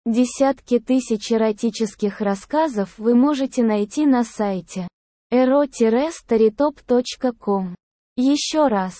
Десятки тысяч эротических рассказов вы можете найти на сайте ero-storytop.com. Еще раз.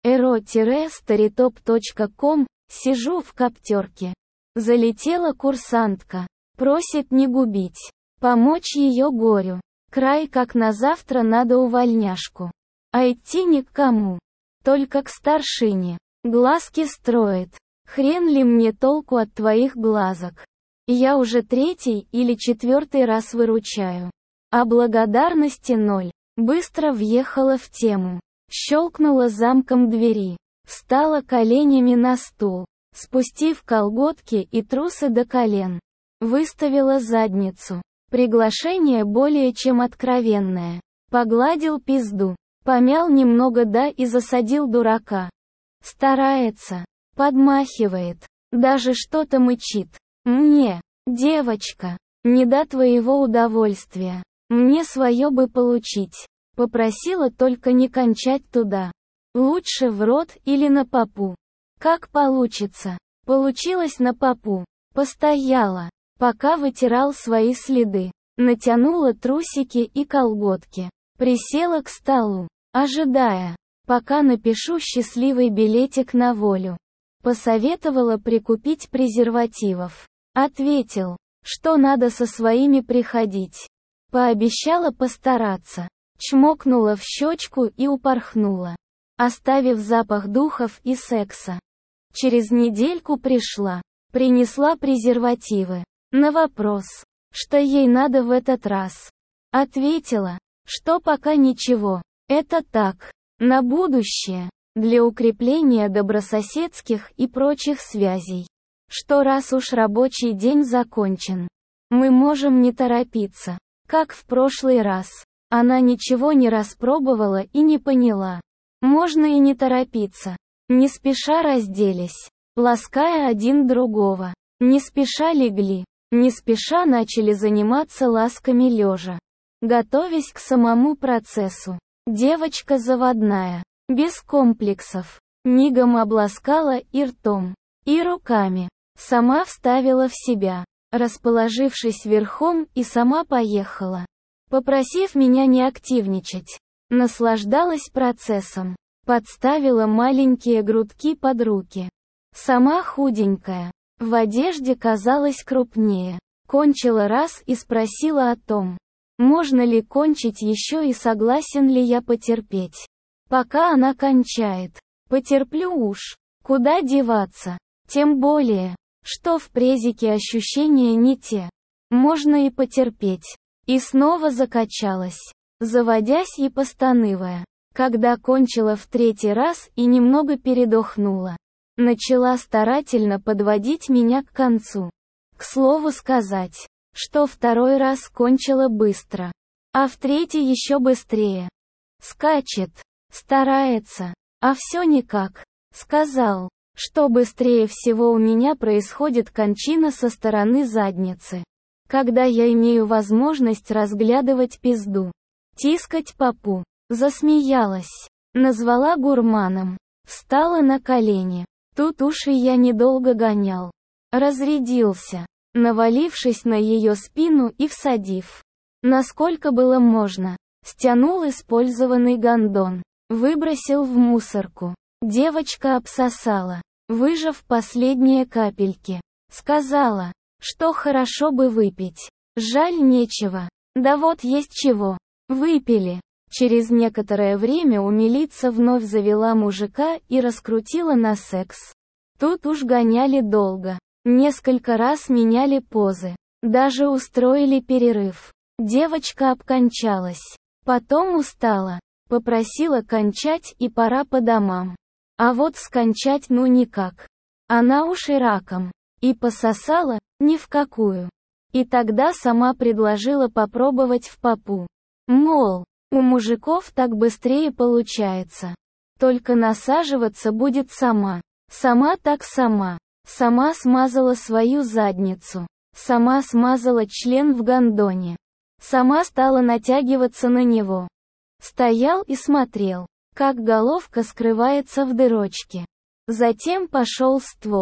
ero-storytop.com. Сижу в коптерке. Залетела курсантка. Просит не губить. Помочь ее горю. Край как на завтра надо увольняшку. А идти ни к кому. Только к старшине. Глазки строит. Хрен ли мне толку от твоих глазок? Я уже 3-й или 4-й раз выручаю. А благодарности 0. Быстро въехала в тему. Щелкнула замком двери. Встала коленями на стул. Спустив колготки и трусы до колен. Выставила задницу. Приглашение более чем откровенное. Погладил пизду. Помял немного и засадил дурака. Старается. Подмахивает. Даже что-то мычит. Мне, девочка, не до твоего удовольствия. Мне свое бы получить. Попросила только не кончать туда. Лучше в рот или на попу. Как получится. Получилось на попу. Постояла, пока вытирал свои следы. Натянула трусики и колготки. Присела к столу, ожидая, пока напишу счастливый билетик на волю. Посоветовала прикупить презервативов. Ответил, что надо со своими приходить. Пообещала постараться. Чмокнула в щечку и упорхнула, оставив запах духов и секса. Через недельку пришла. Принесла презервативы. На вопрос, что ей надо в этот раз. Ответила, что пока ничего. Это так, на будущее, для укрепления добрососедских и прочих связей. Что раз уж рабочий день закончен, мы можем не торопиться, как в прошлый раз. Она ничего не распробовала и не поняла. Можно и не торопиться. Не спеша разделись, лаская один другого. Не спеша легли, не спеша начали заниматься ласками лежа. Готовясь к самому процессу. Девочка заводная, без комплексов. Мигом обласкала и ртом, и руками. Сама вставила в себя, расположившись верхом, и сама поехала. Попросив меня не активничать. Наслаждалась процессом. Подставила маленькие грудки под руки. Сама худенькая. В одежде казалась крупнее. Кончила раз и спросила о том, можно ли кончить еще и согласен ли я потерпеть. Пока она кончает. Потерплю уж. Куда деваться? Тем более, что в презике ощущения не те. Можно и потерпеть. И снова закачалась, заводясь и постанывая. Когда кончила в 3-й раз и немного передохнула, начала старательно подводить меня к концу. К слову сказать, что 2-й раз кончила быстро, а в 3-й еще быстрее. Скачет, старается, а все никак. Сказал, что быстрее всего у меня происходит кончина со стороны задницы. Когда я имею возможность разглядывать пизду. Тискать попу. Засмеялась. Назвала гурманом. Встала на колени. Тут уж и я недолго гонял. Разрядился, навалившись на ее спину и всадив. Насколько было можно. Стянул использованный гондон. Выбросил в мусорку. Девочка обсосала, выжав последние капельки. Сказала, что хорошо бы выпить. Жаль нечего. Да вот есть чего. Выпили. Через некоторое время умилица вновь завела мужика и раскрутила на секс. Тут уж гоняли долго. Несколько раз меняли позы. Даже устроили перерыв. Девочка обкончалась. Потом устала. Попросила кончать и пора по домам. А вот скончать ну никак. Она уж и раком. И пососала, ни в какую. И тогда сама предложила попробовать в попу. Мол, у мужиков так быстрее получается. Только насаживаться будет сама. Сама так сама. Сама смазала свою задницу. Сама смазала член в гондоне. Сама стала натягиваться на него. Стоял и смотрел, как головка скрывается в дырочке. Затем пошел ствол.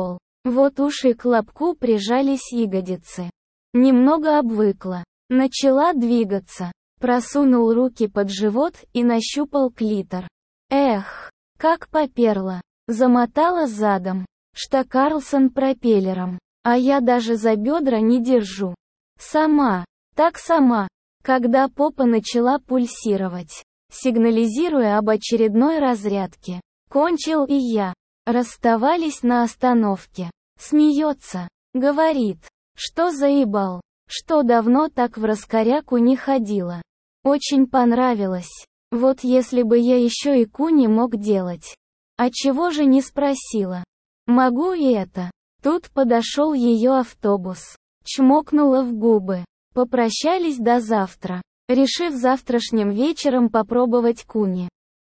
Вот уши к лобку прижались ягодицы. Немного обвыкла. Начала двигаться. Просунул руки под живот и нащупал клитор. Эх, как поперло. Замотала задом. Что Карлсон пропеллером. А я даже за бедра не держу. Сама. Так сама. Когда попа начала пульсировать, сигнализируя об очередной разрядке. Кончил и я. Расставались на остановке. Смеется. Говорит, что заебал. Что давно так в раскоряку не ходила. Очень понравилось. Вот если бы я еще и куни мог делать. А чего же не спросила? Могу и это. Тут подошел ее автобус. Чмокнула в губы. Попрощались до завтра, решив завтрашним вечером попробовать куни.